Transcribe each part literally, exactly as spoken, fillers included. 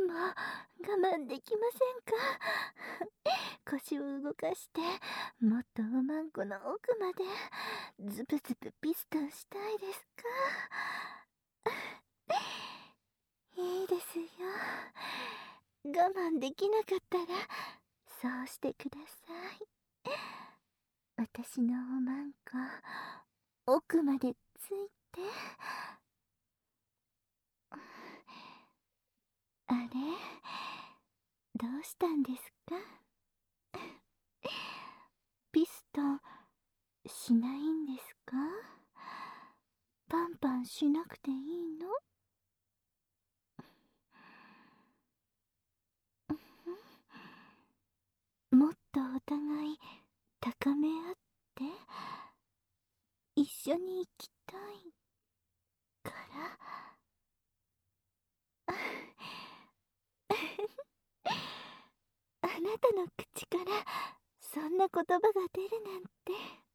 もう我慢できませんか？腰を動かしてもっとおまんこの奥までズブズブピストンしたいですか？いいですよ。我慢できなかったらそうしてください。私のおまんこ奥までついて。あれ、どうしたんですか？ピストンしないんですか？パンパンしなくていいの？もっとお互い高め合って一緒に行きたいから。あなたの口からそんな言葉が出るなんて。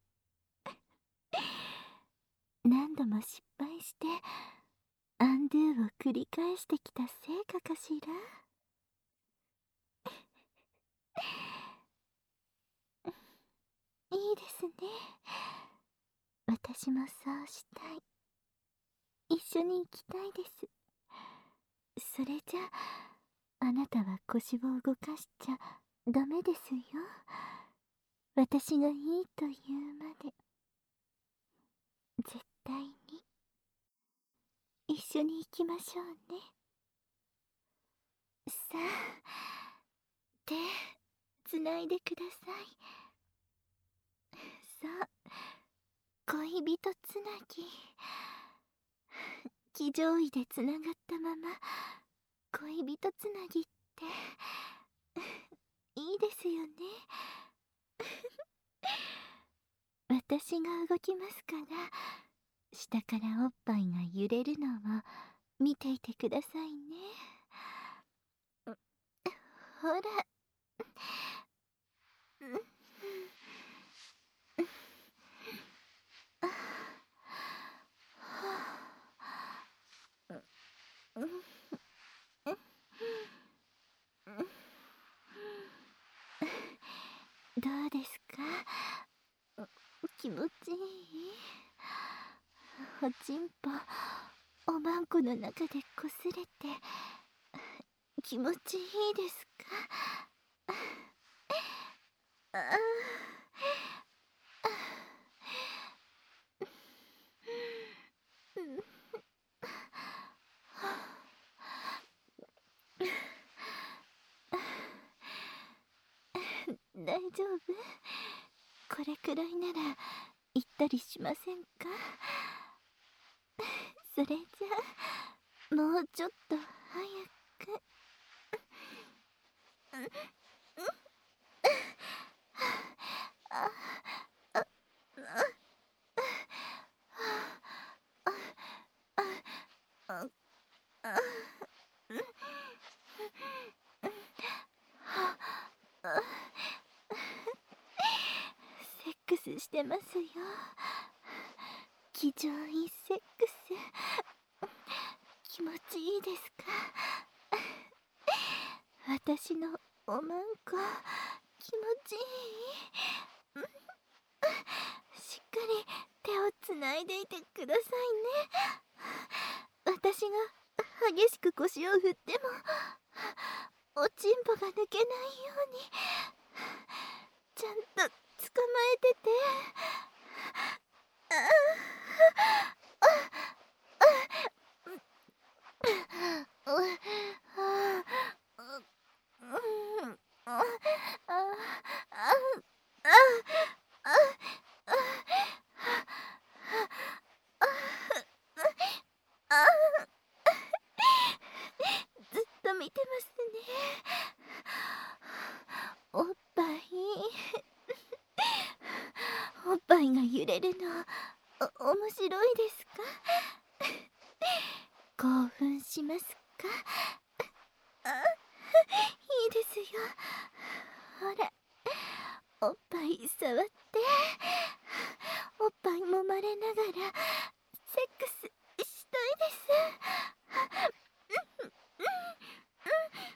何度も失敗してアンドゥを繰り返してきた成果かしら。いいですね。私もそうしたい。一緒に行きたいです。それじゃあなたは腰を動かしちゃダメですよ。私がいいというまで。絶対に一緒に行きましょうね。さあ、手つないでください。さあ、恋人つなぎ。騎乗位でつながったまま恋人つなぎっていいですよね。私が動きますから下からおっぱいが揺れるのを見ていてくださいね。ほら、どうですか？気持ちいい？おちんぽおまんこの中でこすれて気持ちいいですか？ああ、大丈夫？これくらいなら行ったりしませんか？それじゃあもうちょっと早く。セックスしてますよ。騎乗位セックス気持ちいいですか？私のおまんこ気持ちいい？しっかり手をつないでいてくださいね。私が激しく腰を振ってもおちんぽが抜けないようにちゃんと捕まえてて。ずっと見てますね。おっぱいおっぱいが揺れるのお面白いですか？興奮しますか？あ、いいですよ。ほら、おっぱい触っておっぱい揉まれながらセックスしたいです。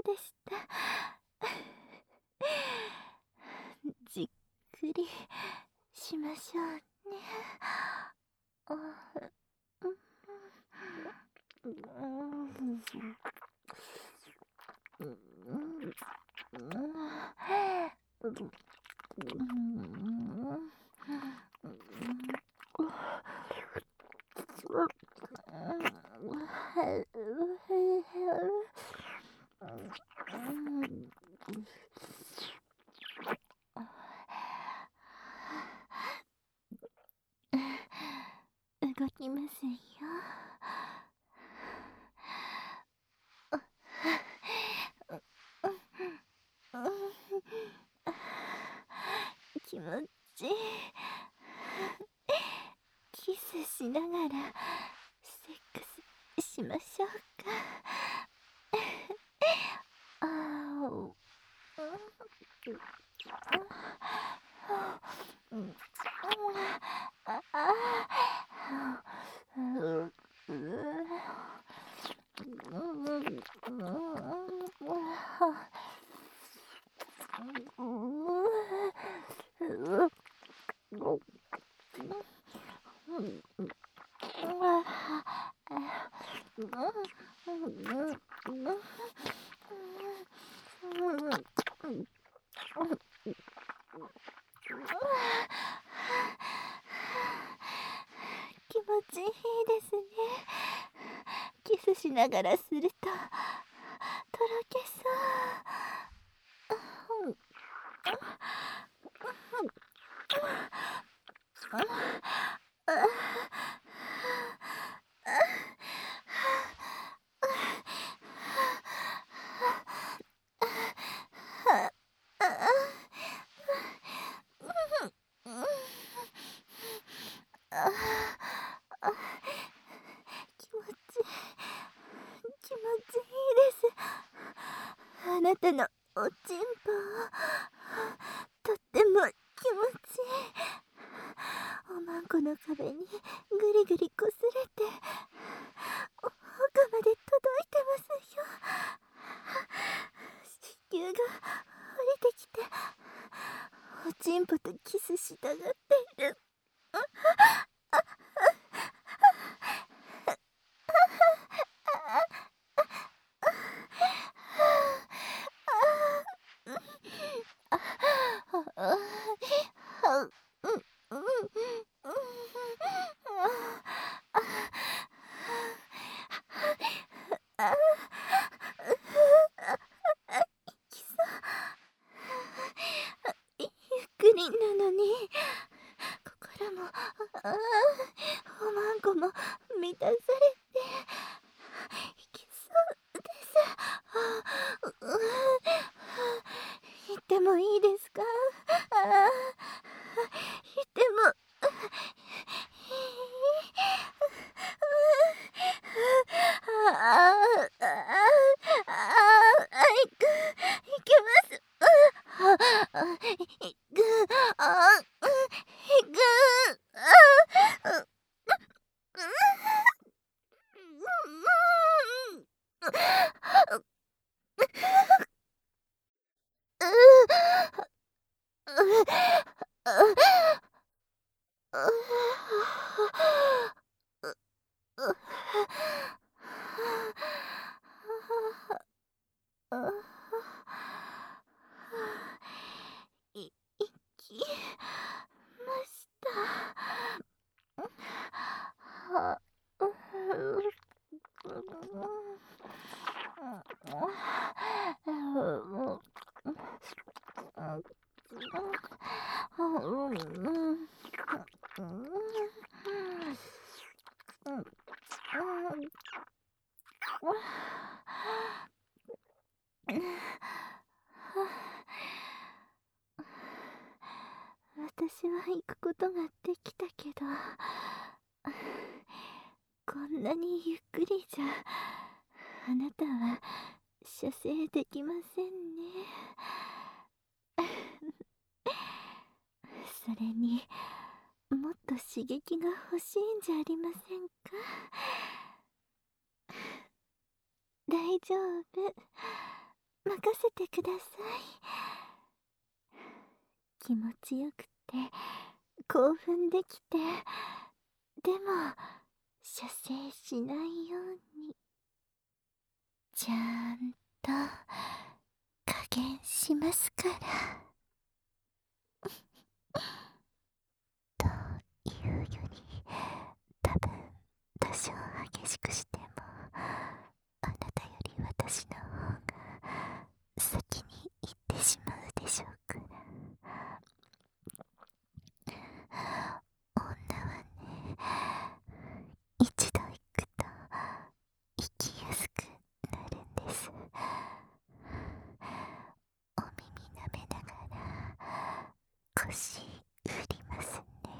でした。じっくりしましょうね。あ、うんうん動きませんよ。気持ちいい。キスしながらセックスしましょうか。あーうんああ気持ちいいですね。キスしながらするととろけそう。気持ち気持ちいいです。あなたのおちんぽとっても気持ちいい。おまんこの壁にぐりぐりこすれて奥まで届いてますよ。子宮が降りてきておちんぽとキスしたがっている。ゆっくりなのに心もあおまんこも満たされていきそうです。言ってもいいですか？あ言ってもああああいくいけます。ああいくあいくあいきました。は私は行くことができたけどこんなにゆっくりじゃあなたは射精できませんね。それにもっと刺激が欲しいんじゃありませんか？大丈夫。 任せてください。気持ちよくて興奮できて、でも射精しないようにちゃんと加減しますから。というより、多分多少激しくしてもあなたより私の方が先に行ってしまうでしょうから。女はね、一度行くと行きやすくなるんです。お耳舐めながら腰振りますね。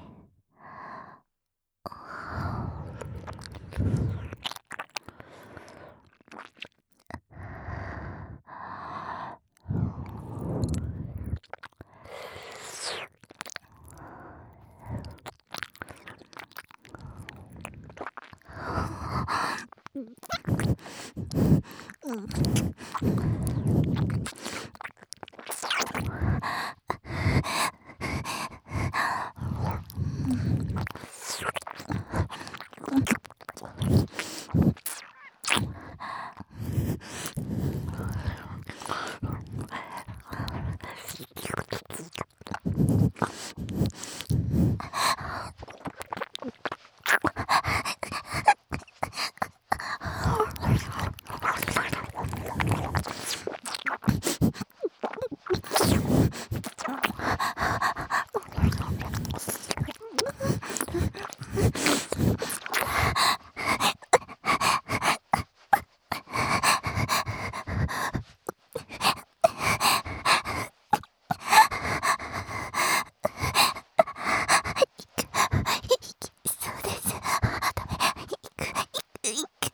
そうです。ダメ。行く行く行く。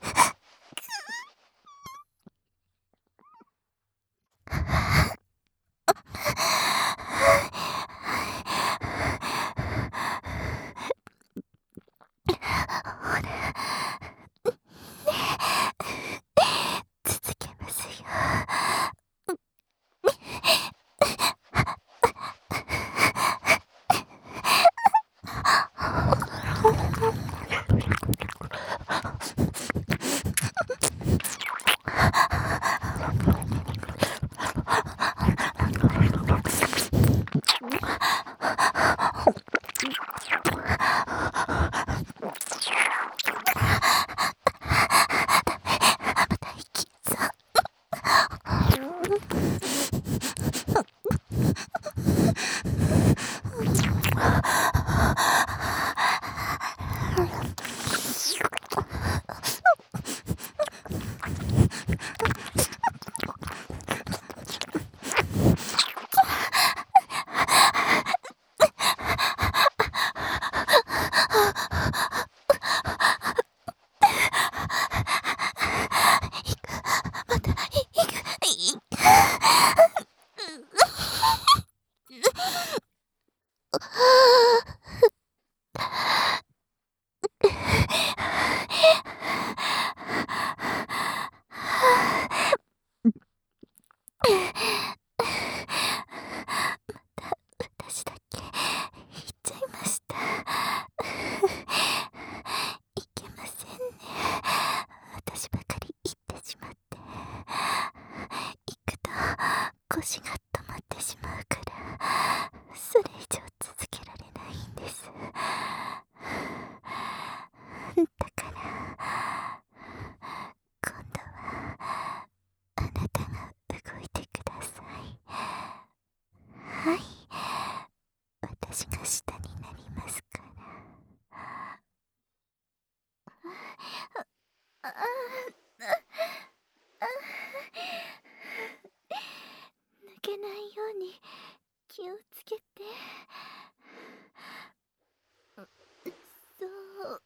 ほら、続けますよ。また息そう。また行く行く。私だけ言っちゃいました。いけませんね。私ばかり言ってしまって。行くと腰が止まってしまうから、それ以上続けられないんです。だから今度はあなたが動いてください。はい、私が下になりますから。あああ抜けないように気をつけて。そう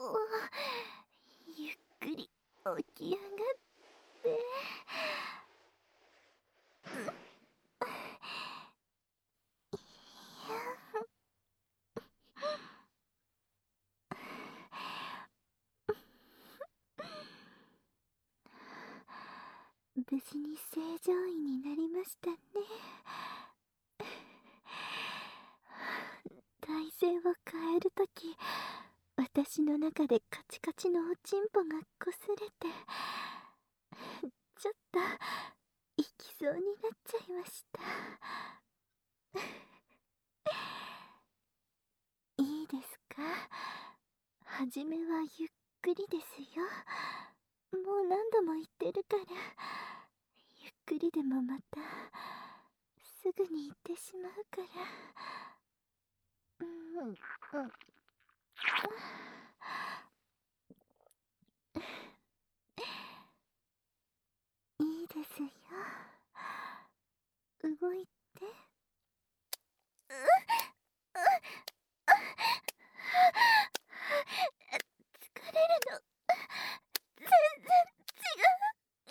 ゆっくり起き上がって。 無事に正常位になりましたね。体勢を変えるとき、私の中でカチカチのおちんぽがこすれて、ちょっと行きそうになっちゃいました。いいですか？はじめはゆっくりですよ。もう何度も言ってるから、ゆっくりでもまたすぐに行ってしまうから。うんうんいいですよ。動いて。うう疲れるの全然違う。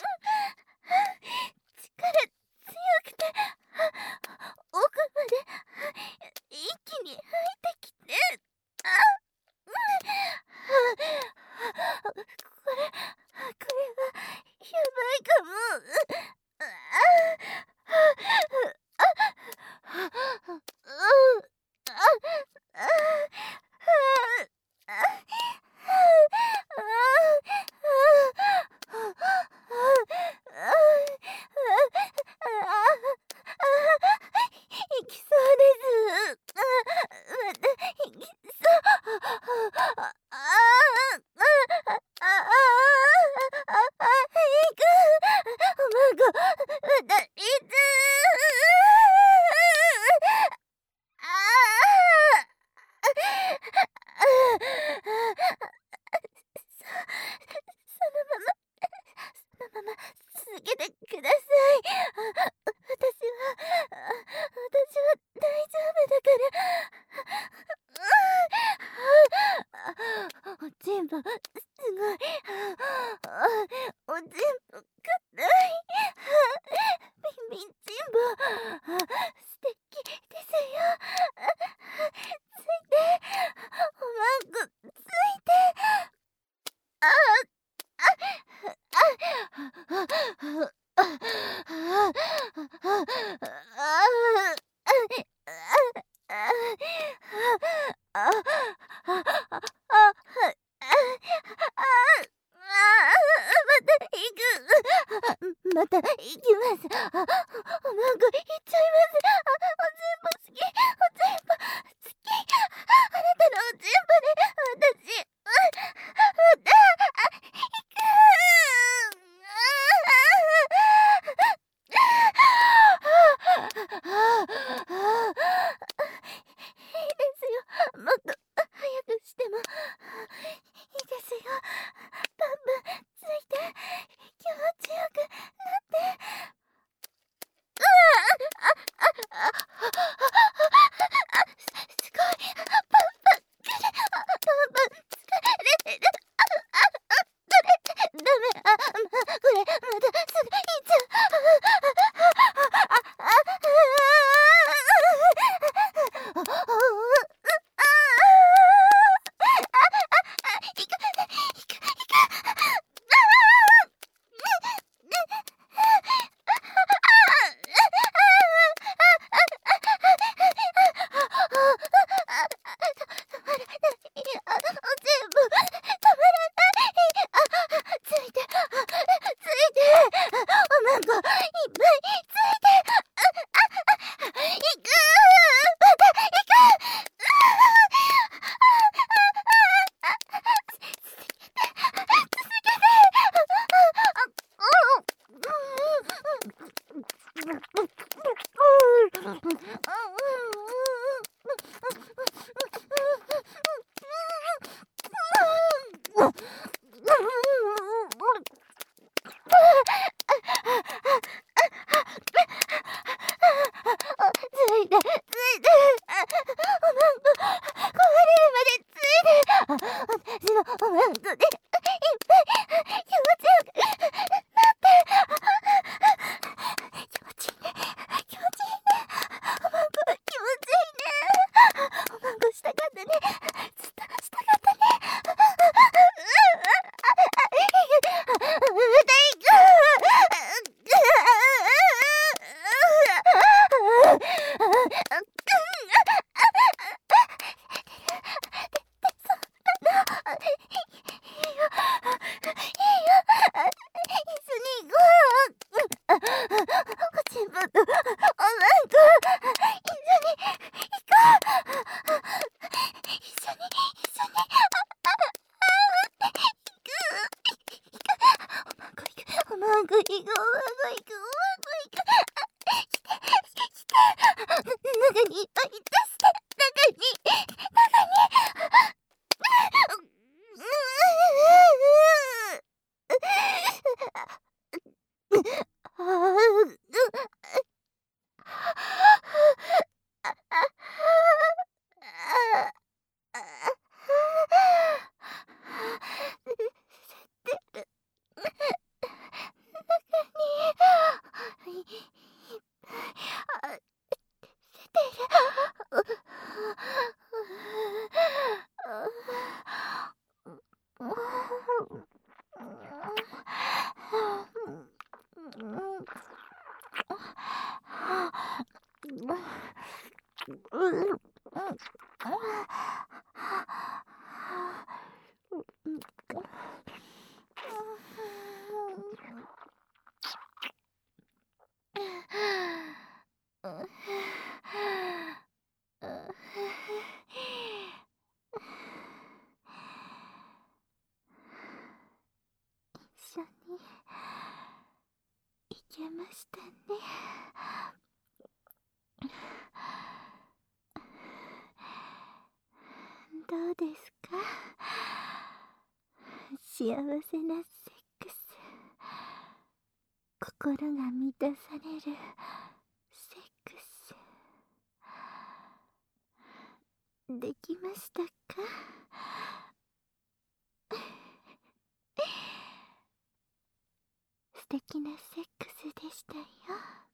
力強くて奥まで一気に入ってきて、あこれこれはやばいかも。行きそうです。また行きそう。ああ行く。おまごまた行く。あそそのままそのまま続けてください。私は私は大丈夫だから。おちんぽすごい。おちんぽ硬い。みみんちんぽ素敵ですよ。ついておまんこついて。ああまた行きます。あ、おまんこ行っちゃいます。あ、おちんぽ好き。おちんぽ好き。あなたのおちんぽで私また行く。いいですよ。もっと早くしてもいいですよ。バンバンついて気持ちよくなって。うわああすごい。バンバンくれ。バンバン疲れてる。あああこれダメ。あまこれまたすぐ行っちゃう。ついてついておまんこまぐいがまぐいがまぐいがしてして中にいっぱい出して中に中にあー一緒に行けましたね。どうですか、幸せなセックス、心が満たされるセックスできましたか？素敵なセックスでしたよ。